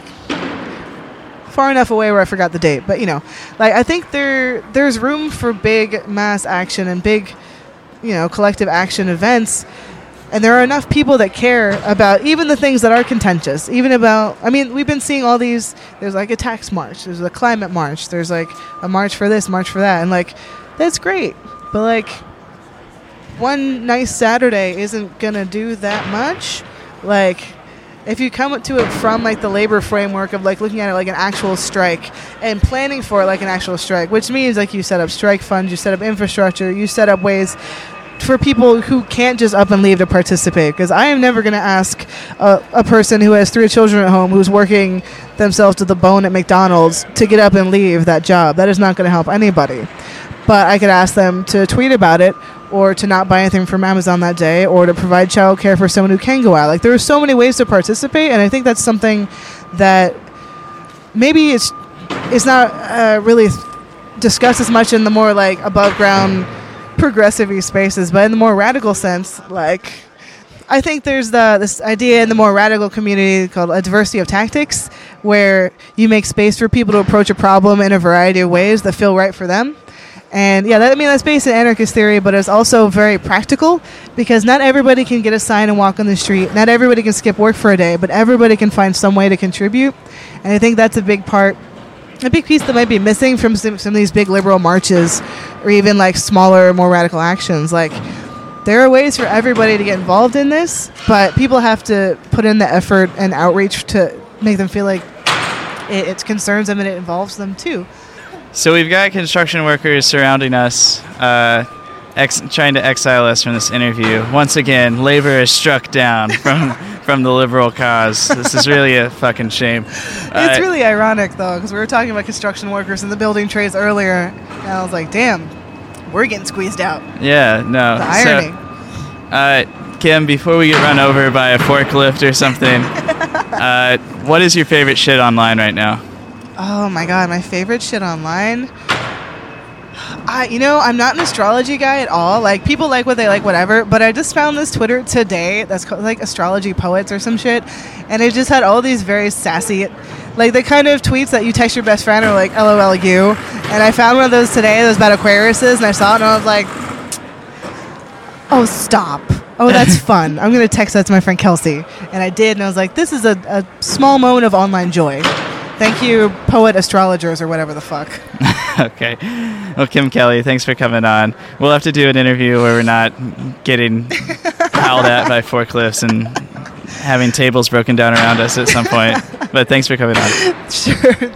far enough away where I forgot the date, but you know, like I think there there's room for big mass action and big, you know, collective action events. And there are enough people that care about even the things that are contentious, even about, I mean, we've been seeing all these, there's like a tax march, there's a climate march, there's like a march for this, march for that. And like, that's great. But like, one nice Saturday isn't going to do that much. Like, if you come to it from like the labor framework of like looking at it like an actual strike and planning for it like an actual strike, which means like you set up strike funds, you set up infrastructure, you set up ways for people who can't just up and leave to participate. Because I am never going to ask a, a person who has three children at home who's working themselves to the bone at McDonald's to get up and leave that job. That is not going to help anybody. But I could ask them to tweet about it, or to not buy anything from Amazon that day, or to provide childcare for someone who can go out. Like, there are so many ways to participate, and I think that's something that maybe it's it's not uh, really discussed as much in the more like above ground progressive-y spaces, but in the more radical sense, like, I think there's the this idea in the more radical community called a diversity of tactics, where you make space for people to approach a problem in a variety of ways that feel right for them. And yeah, that, I mean, that's based in anarchist theory, but it's also very practical because not everybody can get a sign and walk on the street. Not everybody can skip work for a day, but everybody can find some way to contribute. And I think that's a big part, a big piece that might be missing from some, some of these big liberal marches or even like smaller, more radical actions. Like, there are ways for everybody to get involved in this, but people have to put in the effort and outreach to make them feel like it, it concerns them and it involves them too. So we've got construction workers surrounding us, uh, ex- trying to exile us from this interview. Once again, labor is struck down from from the liberal cause. This is really a fucking shame. It's Uh, really ironic, though, because we were talking about construction workers in the building trades earlier, and I was like, damn, we're getting squeezed out. Yeah, no. The irony. So, uh, Kim, before we get run over by a forklift or something, uh, what is your favorite shit online right now? Oh my god, my favorite shit online. I, you know, I'm not an astrology guy at all. Like, people like what they like, whatever. But I just found this Twitter today that's called like Astrology Poets or some shit, and it just had all these very sassy, like the kind of tweets that you text your best friend or like L O L you. And I found one of those today that was about Aquariuses, and I saw it and I was like, oh, stop. Oh, that's fun. I'm gonna text that to my friend Kelsey, and I did, and I was like, this is a, a small moment of online joy. Thank you, poet astrologers or whatever the fuck. Okay. Well, Kim Kelly, thanks for coming on. We'll have to do an interview where we're not getting howled at by forklifts and having tables broken down around us at some point. But thanks for coming on. Sure.